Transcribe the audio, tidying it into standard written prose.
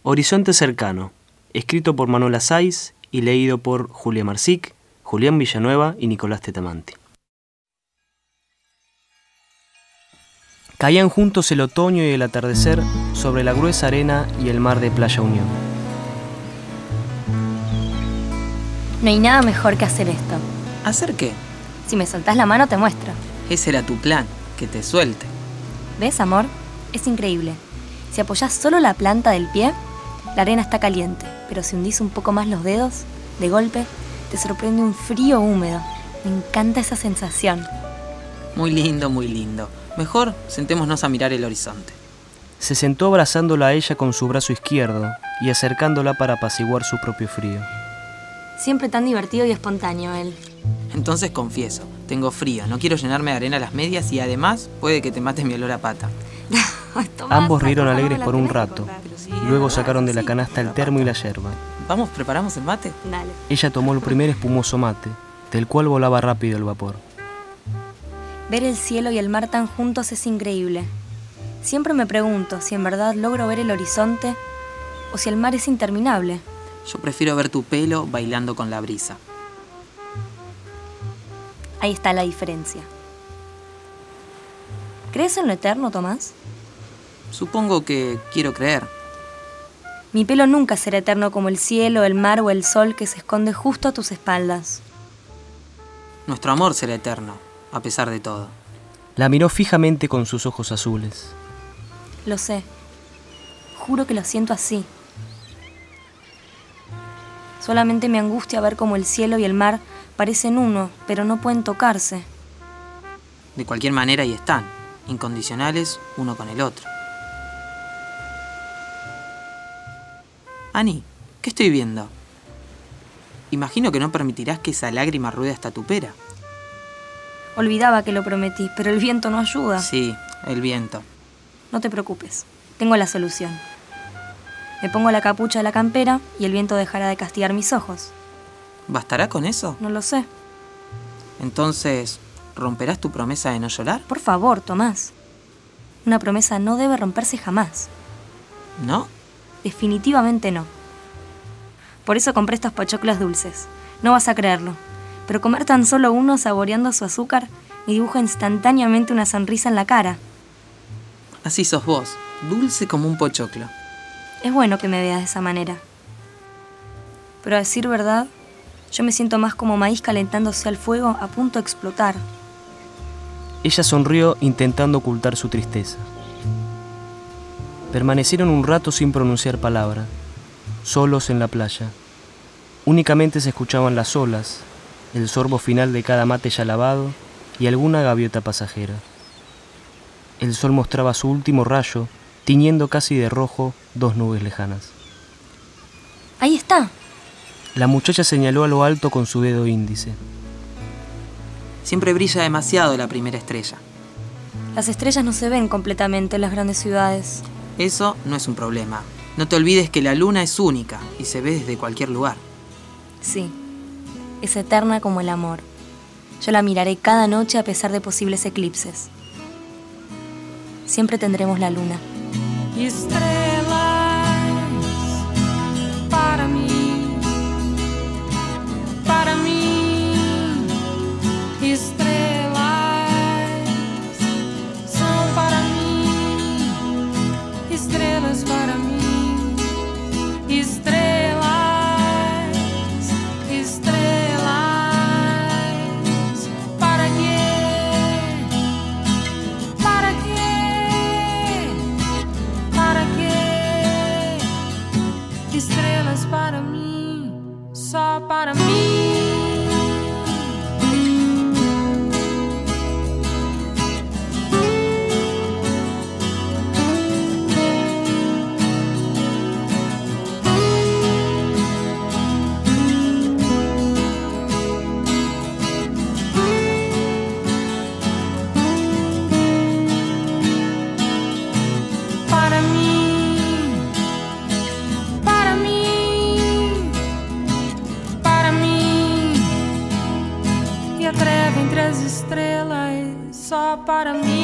Horizonte cercano, escrito por Manuela Saiz y leído por Julia Marsic, Julián Villanueva y Nicolás Tetamanti. Caían juntos el otoño y el atardecer sobre la gruesa arena y el mar de Playa Unión. No hay nada mejor que hacer esto. ¿Hacer qué? Si me soltás la mano te muestro. Ese era tu plan, que te suelte. ¿Ves, amor? Es increíble. Si apoyás solo la planta del pie, la arena está caliente, pero si hundís un poco más los dedos, de golpe, te sorprende un frío húmedo. Me encanta esa sensación. Muy lindo, muy lindo. Mejor sentémonos a mirar el horizonte. Se sentó abrazándola a ella con su brazo izquierdo y acercándola para apaciguar su propio frío. Siempre tan divertido y espontáneo él. Entonces confieso, tengo frío, no quiero llenarme de arena las medias y además puede que te mate mi olor a pata. Ambos rieron alegres por un rato. Luego sacaron de la canasta el termo y la yerba. ¿Vamos, preparamos el mate? Dale. Ella tomó el primer espumoso mate, del cual volaba rápido el vapor. Ver el cielo y el mar tan juntos es increíble. Siempre me pregunto si en verdad logro ver el horizonte o si el mar es interminable. Yo prefiero ver tu pelo bailando con la brisa. Ahí está la diferencia. ¿Crees en lo eterno, Tomás? Supongo que quiero creer. Mi pelo nunca será eterno como el cielo, el mar o el sol que se esconde justo a tus espaldas. Nuestro amor será eterno, a pesar de todo. La miró fijamente con sus ojos azules. Lo sé. Juro que lo siento así. Solamente me angustia ver cómo el cielo y el mar parecen uno, pero no pueden tocarse. De cualquier manera ahí están, incondicionales uno con el otro. Ani, ¿qué estoy viendo? Imagino que no permitirás que esa lágrima ruede hasta tu pera. Olvidaba que lo prometí, pero el viento no ayuda. Sí, el viento. No te preocupes, tengo la solución. Me pongo la capucha de la campera y el viento dejará de castigar mis ojos. ¿Bastará con eso? No lo sé. Entonces, ¿romperás tu promesa de no llorar? Por favor, Tomás. Una promesa no debe romperse jamás. ¿No? Definitivamente no. Por eso compré estos pochoclos dulces. No vas a creerlo, pero comer tan solo uno saboreando su azúcar me dibuja instantáneamente una sonrisa en la cara. Así sos vos, dulce como un pochoclo. Es bueno que me veas de esa manera. Pero a decir verdad, yo me siento más como maíz calentándose al fuego a punto de explotar. Ella sonrió intentando ocultar su tristeza. Permanecieron un rato sin pronunciar palabra, solos en la playa. Únicamente se escuchaban las olas, el sorbo final de cada mate ya lavado y alguna gaviota pasajera. El sol mostraba su último rayo, tiñendo casi de rojo 2 nubes lejanas. ¡Ahí está! La muchacha señaló a lo alto con su dedo índice. Siempre brilla demasiado la primera estrella. Las estrellas no se ven completamente en las grandes ciudades. Eso no es un problema. No te olvides que la luna es única y se ve desde cualquier lugar. Sí, es eterna como el amor. Yo la miraré cada noche a pesar de posibles eclipses. Siempre tendremos la luna. Y estrelas para mí, estrelas son para mí, estrelas para mí, estrelas, estrelas, ¿para qué? ¿Para qué? ¿Para qué? Estrelas para mí, só para mí. Entre as estrelas, só para mim.